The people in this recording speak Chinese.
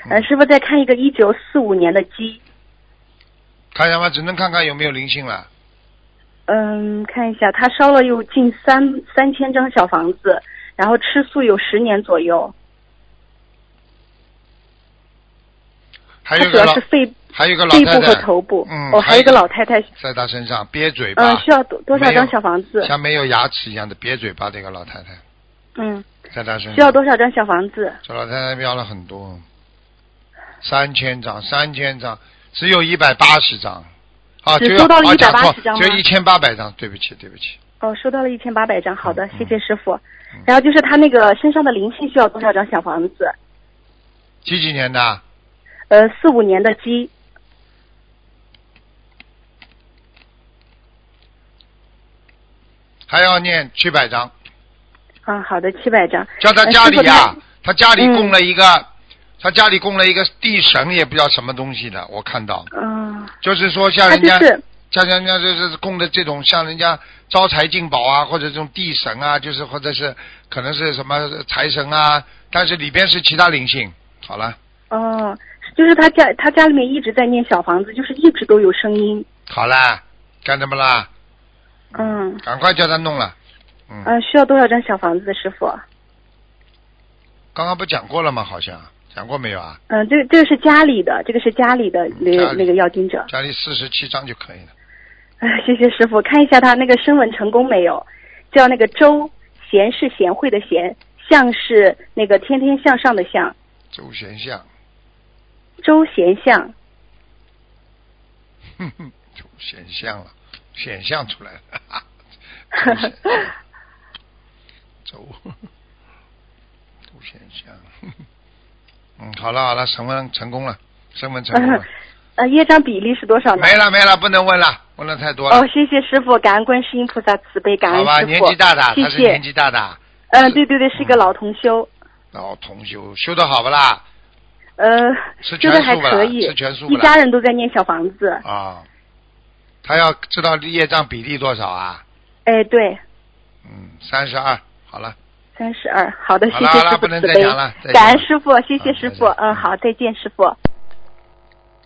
师傅再看一个1945年的鸡。 看一下吧，只能看看有没有灵性了。 看一下，他烧了有近3000张小房子，然后吃素有10年左右。 还有他主要是肺部和头部。还有一个老太太在他身上憋嘴巴。 需要多少张小房子？ 像没有牙齿一样的憋嘴巴，这个老太太。在他身上。 需要多少张小房子？ 这老太太标了很多，3000张，只有180张。 只收到了180张吗？ 只有1800张，对不起。 收到了1800张，好的，谢谢师傅。然后就是他那个身上的灵性需要多少张小房子？ 几年的 ？45年的鸡。 还要念700张。 好的，700张。 叫他家里他家里供了一个，他家里供了一个地神，也不知道什么东西的，我看到。就是说像人家，像人家就是供的这种，像人家招财进宝啊，或者这种地神啊，就是或者是可能是什么财神啊，但是里边是其他灵性。好了。 就是他家里面一直在念小房子，就是一直都有声音。 好啦，干什么啦？赶快叫他弄了。 需要多少张小房子的师傅？ 刚刚不讲过了吗？好像讲过没有啊？ 这个是家里的，这个是家里的那个要经者。 家里47张就可以了。 谢谢师傅，看一下他那个声纹成功没有？叫那个周，贤是贤惠的贤，向是那个天天向上的向。 周贤相。 周贤相。 周贤相了，显象出来了。周贤相。好了，声纹成功了。 业障比例是多少呢？ 没了，不能问了，问了太多了。 谢谢师傅，感恩观世音菩萨慈悲，感恩师傅。 好吧，年纪大的，他是年纪大的。 对，是一个老同修。 老同修，修得好不啦？ 修得还可以， 吃全素一家人都在念小房子。 他要知道业障比例多少啊？ 对。 32，好了。 32，好的，谢谢师傅慈悲， 不能再讲了， 感恩师傅，谢谢师傅，好，再见师傅。